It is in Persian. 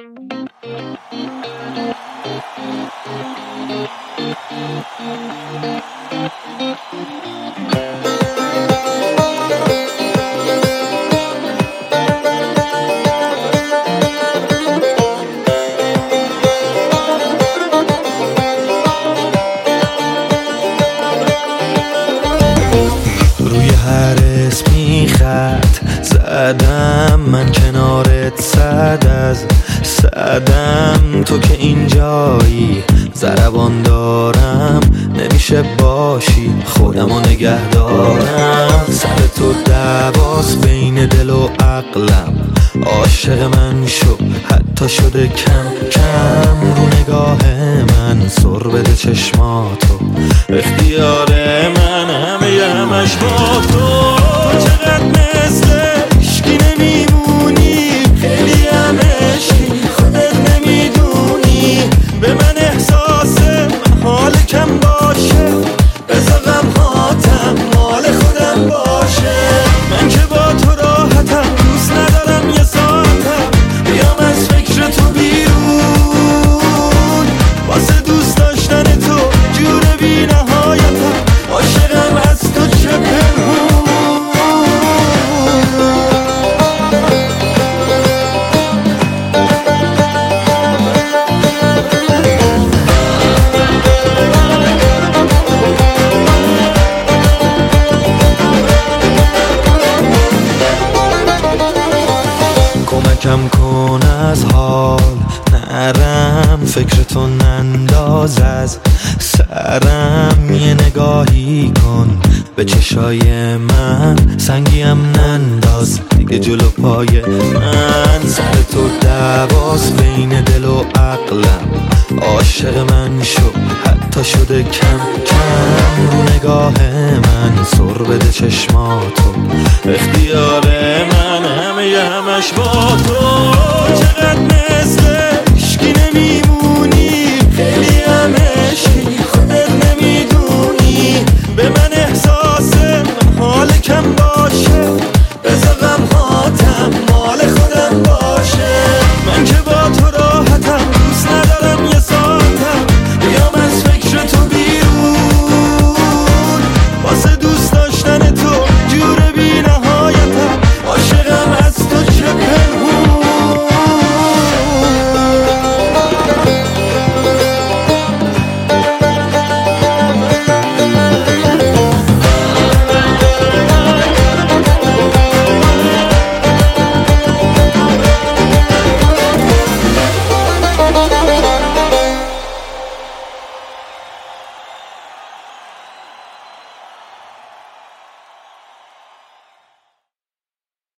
روی هر اسمی خط زدم، من کنارت صد از صدم. تو که اینجایی ضربان دارم، نمیشه باشی خودمو نگه دارم. سر تو دعواست بین دل و عقلم، عاشق من شو حتی شده کم کم. رو نگاه من سر بده چشماتو، اختیار من همش با تو. چقدر مثل عشقی نمیمونی، خیلی هم عشقی خودت نمیدونی. به من احساس محال کم باشه، بذار غمهاتم مال خودم باشه. من که با تو راحتم، دوست ندارم یه ساعتم بیام از فکر تو بیرون. واسه دوست داشتن تو جور بی نهایتم، عاشقم از تو چه پنهون. کمکم کن از حال نرم، فکرتو ننداز از سرم. یه نگاهی کن به چشای من، سنگیم ننداز دیگه جلو پای من. سر تو دعواست بین دل و عقلم، عاشق من شو حتی شده کم کم. رو نگاه من سر بده چشماتو، اختیار من همش با تو.